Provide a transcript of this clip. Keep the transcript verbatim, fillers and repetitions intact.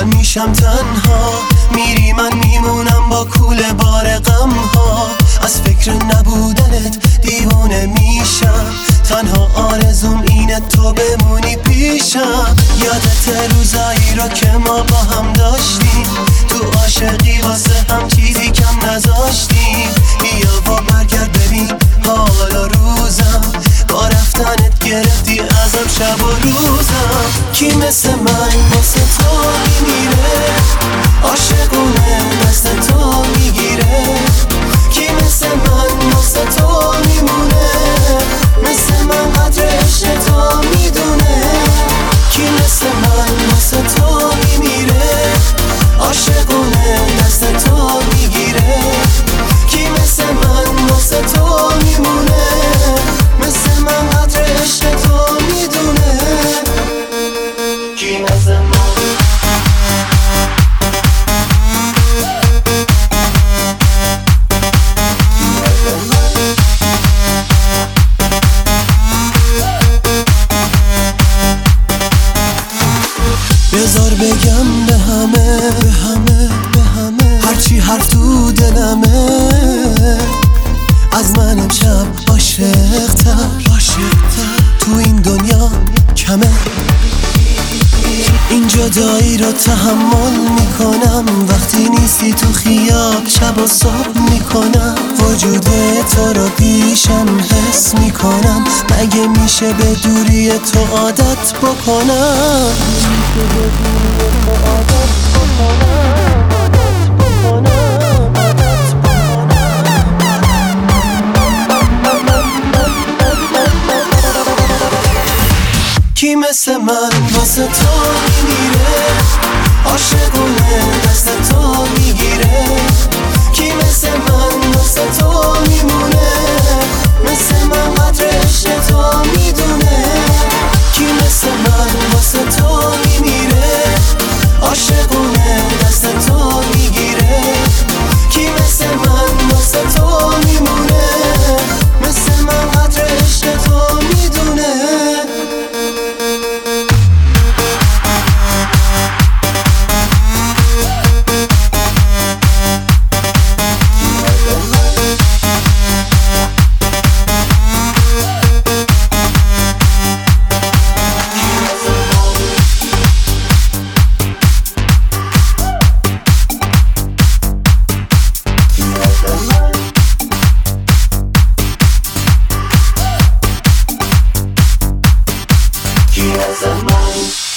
من میشم تنها، میری من میمونم با کوله بار غم ها. از فکر نبودنت دیوونه میشم، تنها آرزوم اینه تو بمونی پیشم. یادت روزایی رو که ما با هم داشتیم، تو عاشقی واسه هم چیزی کم نذاشتیم. بیا و برگرد ببین حال و روزم، با رفتنت گرفتی ازم شب و روزم. کی مثل من واسه تو میمیره، عاشقونه دست تو میگیره. کی مثل من واسه تو میمونه، مثل من قدر عشق تو میدونه. کی مثل من واسه تو میمیره، عاشقونه دست تو میگیره. کی مثل من واسه تو میمونه، مثل من قدر عشق تو میدونه. کی مثل من بذار بگم به همه، به همه، به همه هرچی حرف تو دلمه. از من امشب عاشق‌تر، عاشق‌تر تو این دنیا کمه. این جدایی رو تحمل میکنم، وقتی نیستی تو خیال شب و صبح میکنم. وجود تو رو پیشم حس میکنم، مگه میشه به دوری تو عادت بکنم. کی مثل من واسه تو میمیره، عاشقونه دست تو میگیره. کی مثل من واسه تو میمونه، مثل من قدر عشق تو میدونه. کی مثل من واسه تو میمیره، عاشقونه دست تو میگیره. کی مثل من واسه تو میمونه، مثل من قدر عشق تو میدونه. He has a mind.